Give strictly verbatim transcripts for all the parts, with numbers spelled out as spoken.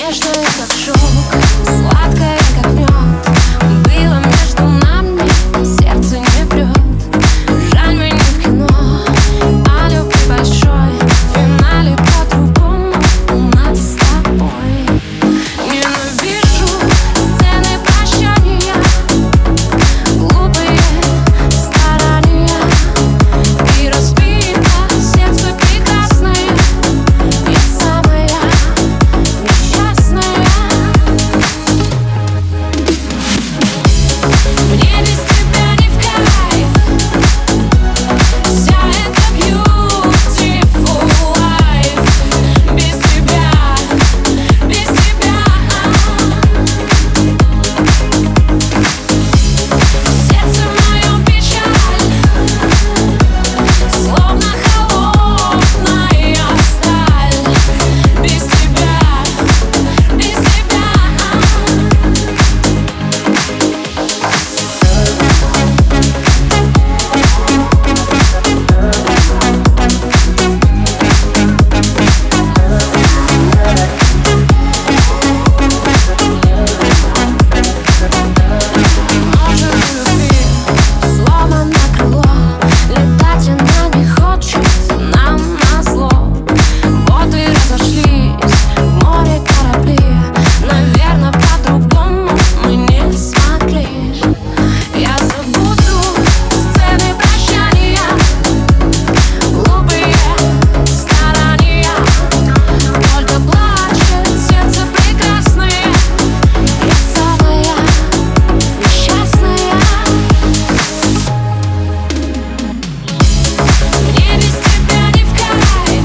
Нежная, как шелк, сладкая, как мед. Было между нами, сердце не врет. Жаль, мы не в кино о любви большой. В финале по-другому у нас с тобой. Ненавижу сцены прощания, глупые старания. И разбито сердце прекрасное. Я самая несчастная. Мне без тебя не в кайф. Вся эта beautiful life. Без тебя, без тебя. Сердце мое печаль, словно холодная сталь. Без тебя, без тебя. Может, любви сломано крыло, летать она не хочет нам назло. Вот и разошлись в море корабли. Наверно, по-другому мы не смогли. Я забуду сцены прощания, глупые старания. Только плачет сердце прекрасное. Я самая несчастная. Мне без тебя не в кайф.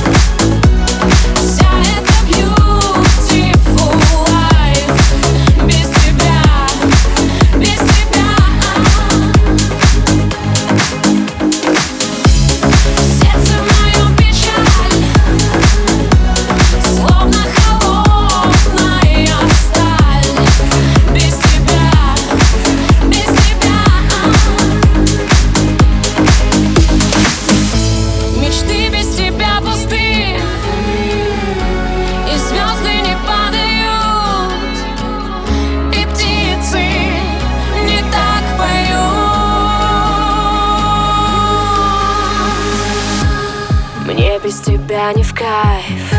Вся эта beautiful life. Без тебя, без тебя. Сердце мое печаль, словно холодная сталь. Без тебя, без тебя. Мечты без тебя пусты, и звезды не падают, и птицы не так поют. Мне без тебя не в кайф.